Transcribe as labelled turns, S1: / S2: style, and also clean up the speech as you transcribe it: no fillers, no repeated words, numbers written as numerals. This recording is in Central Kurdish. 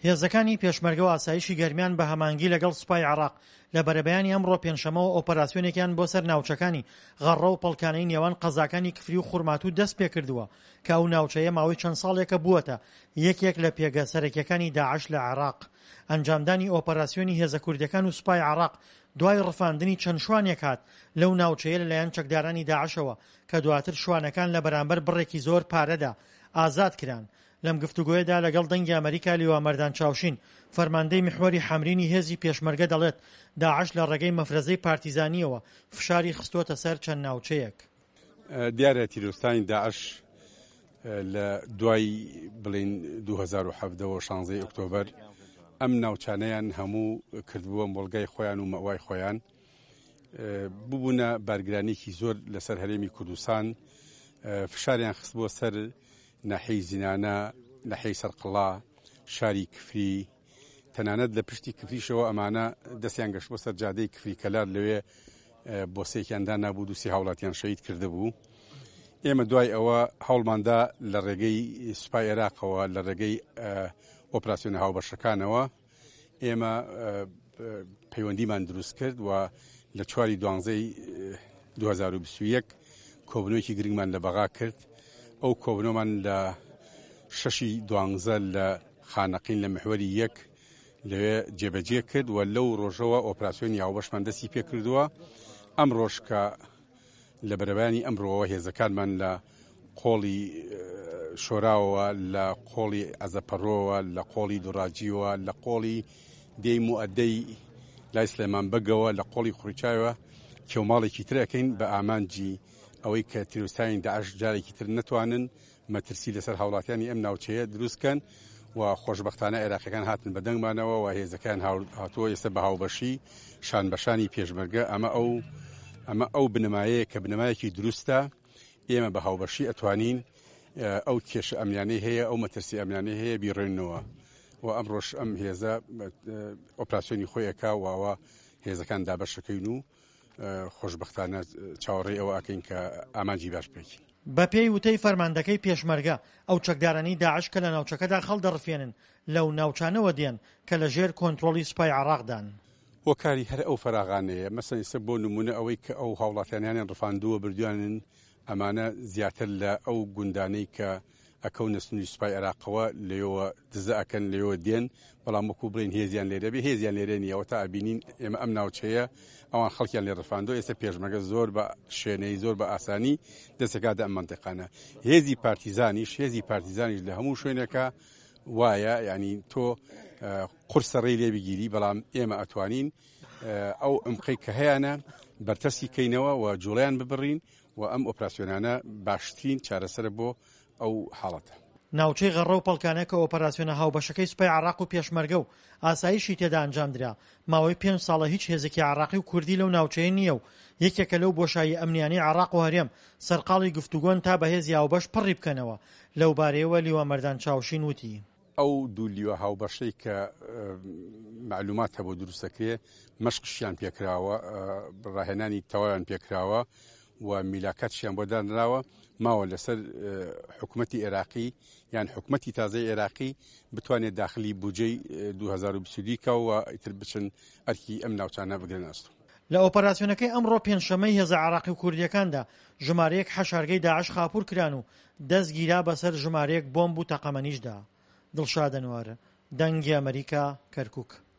S1: هێزەکانی پێشمەرگە و ئاسایشی گەرمیان بە هەمانگی لەگەڵ سوپای عێراق لە بەرەبەیانی ئەمڕۆ پێنجشەمەوە ئۆپەراسیۆنێکیان بۆ سەر ناوچەکانی غەڕە و پەڵکانەی نێوان قەزاکانی کفری و خوڕماتوو دەست پێ کردووە کە ئەو ناوچەیە ماوەی چەند ساڵێکە بووەتە یەکێک لە پێگە سەرەکیەکانی داعش لە عێراق. ئەنجامدانی ئۆپەراسیۆنی هێزە کوردەکان و سوپای عێراق دوای ڕفاندنی چەند شوانێک هات لەو ناوچەیە لەلایەن چەکدارانی داعشەوە کە دواتر شوانەکان لە بەرامبەر بڕێکی زۆر پارەدا ئازاد کران. لەم گفتوگۆیەدا لەگەڵ دەنگی ئەمریکا لیوامەردان چاوشین فەرماندەی محوەری حەمرینی هێزی پێشمەرگە دەڵێت داعش لە ڕێگەی مەفرەزەی پارتیزانیەوە فشاری خستۆتە سەر چەند ناوچەیەک.
S2: دیارە تیرۆستانی داعش لە دوای بڵین 2017 16 ئۆکتۆبەر ئەم ناوچانەیان هەموو کردبووە مۆڵگای خۆیان و مەوای خۆیان ببوونە بارگرانێکی زۆر لەسەر هەرێمی کوردستان فشاریان خست بۆ سەر ناحەی زینانە ناحەی سەرقڵا شاری کفری تەنانەت لە پشتی کفریشەوە ئەمانە دەستیان گەشت بۆ سەر جادەی کفری کەلار لەوێ بۆسەیەکیاندا نابوو و 30 هاوڵاتیان شەهید کرده بوو. ئێمە دوای ئەوە هەوڵماندا لە ڕێگەی سوپای عێراقەوە لە ڕێگەی ئۆپراسیۆنە هاوبەشەکانەوە ئێمە پەیوەندیمان دروست کرد و لە 4 دوانزەی 2021 کۆبنەوەیەکی گرنگمان لە بەغا کرد. ئەو کۆبنەوەمان لە 6 دوانزە لە خانەقین لە محوەری 1 لەوێ جێبەجێ کرد و لەو ڕۆژەوە ئۆپراسیۆنی هاوبەشمان دەستی پێ کردووە. ئەم ڕۆژ کە لە بەرەبەیانی ئەمڕۆوە هێزەکانمان لە قۆڵی شۆراوە لە قۆڵی ئەزەپەڕۆوە لە قۆڵی دوڕاجیوە لە قۆڵی دێی موئەدەی لای سلێمان بەگەوە لە قۆڵی خوڕیچاوە کێوماڵێکی ترەکەین بە ئامانجی ئەوەی کە تیرۆستانی داعش جارێکی تر نەتوانن مەترسی لەسەر هاوڵاتیانی ئەم ناوچەیە دروستکەن و خۆشبەختانە عێراقیەکان هاتن بە دەنگمانەوە و هێزەکان هاتووە ئێستا بە هاوبەشی شانبەشانی پێشمەرگە ئەمە ئەو بنەمایەیە کە بنەمایەکی دروستە. ئێمە بە هاوبەشی ئەتوانین ئەو کێشە ئەمنیانەی هەیە ئەو مەترسی ئەمنیانەی هەیە بیڕێنەوە و ئەمڕۆژ ئەم هێزە ئۆپراسیۆنی خۆیەکە واوە هێزەکان دابەشەکەین و خۆشبەختانە چاوەڕێی ئەوە ئاکەین کە ئامانجی باش بکەین.
S1: بە پێی وتەی فەرماندەکەی پێشمەرگە ئەو چەکدارانی داعش کە لە ناوچەکەدا خەڵ دەڕفێنن لەو ناوچانەوە دێن کە لە ژێر کۆنتڕۆڵی سوپای عێراقدان.
S2: وەکاری هەر ئەو فەراغانەیە مەسەن ئێستا بۆ نمونە ئەوەی کە ئەو هاوڵاتیانیان ڕفاندووە بردوانن ئەمانە زیاتر لە ئەو گوندانەی کە ئەکەونە سنووری سوپای عێراقەوە لێەوە دزە ئەکەن لێەوە دێن بەڵام وەکو بڵین هێزیان لێرە بێ هێزیان لێرە نیەوە تا ئەبینین ئێمە ئەم ناوچەیە ئەوان خەڵکیان لێ ڕفاندۆ ئێستا پێشمەرگە زۆر بە شوێنەی زۆر بە ئاسانی دەستەکاتە ئەم مەنتیقانە. هێزی پارتیزانیش لە هەموو شوێنێکە وایە ینی تۆ قورسەڕێی لێ بگیری بەڵام ئێمە ئەتوانین ئەو ئەمقەی کە هەیەە بەرتەسی کەینەوە و جوڵیان ببڕین و ئەم ئۆپراسیۆنانە باشترین چارەسەر بۆ ئەو حاڵەتە.
S1: ناوچەی غەڕە و پەڵکانە کە ئۆپەراسیۆنە هاوبەشەکەی سوپای عێراق و پێشمەرگە و ئاسایشی تێدا ئەنجامدرا ماوەی 5 ساڵە هیچ هێزێکی عێراقی و کوردی لەو ناوچەیە نییە و یەکێکە لەو بۆشایی ئەمنیانی عێراق و هەرێم سەرقاڵی گفتوگۆن تا بە هێزی هاوبەش پڕی بکەنەوە. لەو بارەیەوە لیوامەردان چاوشین وتی
S2: ئەو دوو لیوە هاوبەشەی کە معلومات هەبوو دروستەکرێ مەشقشیان پێکراوە ڕاهێنانی تەواویان پێکراوە و میلاکاتشیان بۆ دانراوە ماوە لەسەر حکوومەتی عێراقی یان حکوومەتی تازای عێراقی بتوانێت داخلی بودجەی 2022 کەوە ئیتر بچن ئەرکی ئەم ناوچانە بگرن ئەستۆ.
S1: لە ئۆپەراسیۆنەکەی ئەمڕۆ پێنجشەمەی هێزە عێراقی و کوردیەکاندا ژمارەیەک حەشارگەی داعش خاپوور کران و دەستگیرا بەسەر ژمارەیەک بۆمب و تەقەمەنیشدا. دڵشاد ئەنوار، دەنگی ئەمریکا، کەرکووک.